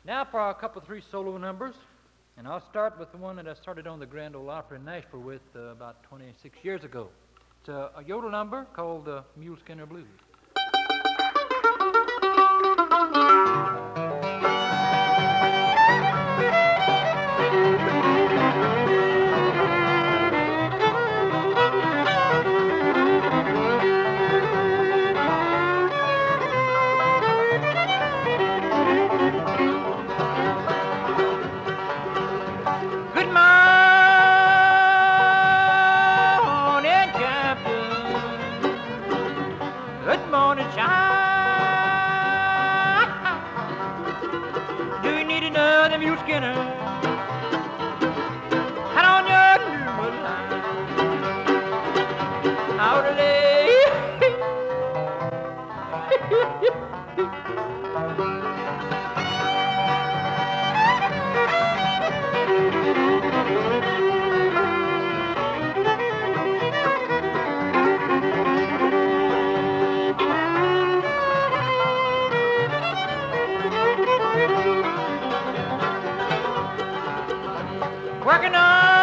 Now for our couple three solo numbers, and I'll start with the one that I started on the Grand Ole Opry in Nashville with about 26 years ago. It's a yodel number called Mule Skinner Blues. Good morning, Captain. Good morning, child. Do you need another mule skinner? Hat on your new line. Out of working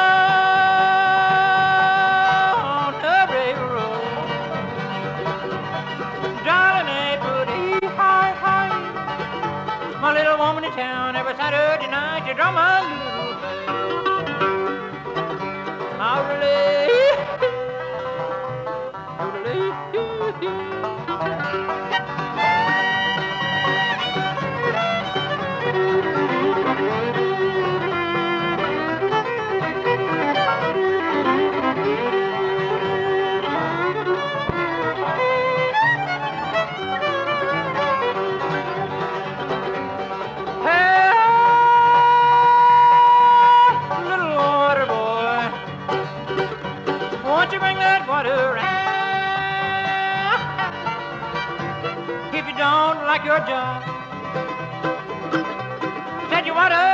on the railroad, darling, ain't pretty high, high. My little woman in town every Saturday night, you drum my little bell. I'll relay, little water boy, won't you bring that water around? If you don't like your job, set your water